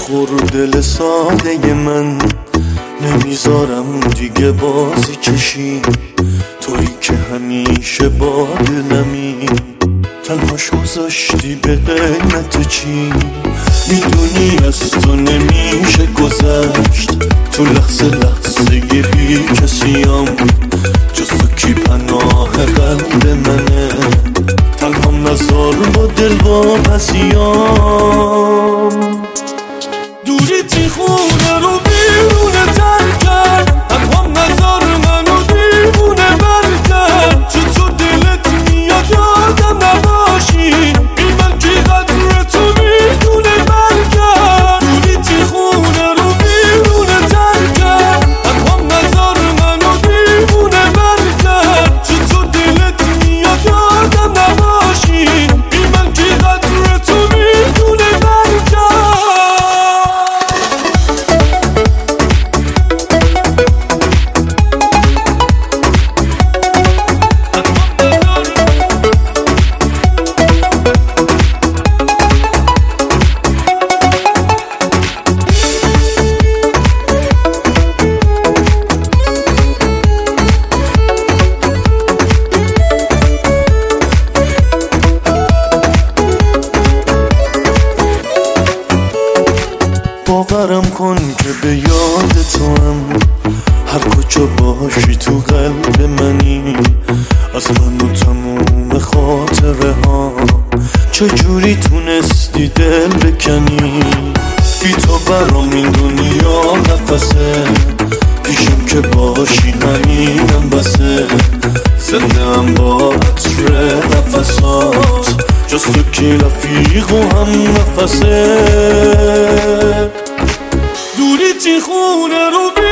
خور دل ساده من، نمیذارم دیگه بازی کشی، تویی که همیشه با دلمی، تنهاش گذاشتی به قیمت چی؟ میدونی از تو نمیشه گذشت، تو لحظه لحظه بی کسیم، جز تو کی پناه قلب منه، تنهام نزار با دل واپسیام. دوری تی خونه رو بیرونه تر کرد، تنهام نزار منو دیوونه بر کرد، چون تو دلت میاد یادم نباشی، بی من کی قدر تو میدونه برگرد. دوری تی خونه رو بیرونه تر کرد، تنهام نزار منو دیوونه بر کرد، چون تو دلت میاد یادم نباشی، بی من کی قدر تو میدونه برگرد. باورم کن که به یاد تو هم، هر کجا باشی تو قلب منی، از من و تموم خاطره ها، چجوری تونستی دل بکنی؟ بی تو برام این دنیا نفسه، پیشم که باشی همینم بسه، زنده هم با عطر نفسات، جز تو که رفیق و هم نفسه. دوری تی خونه رو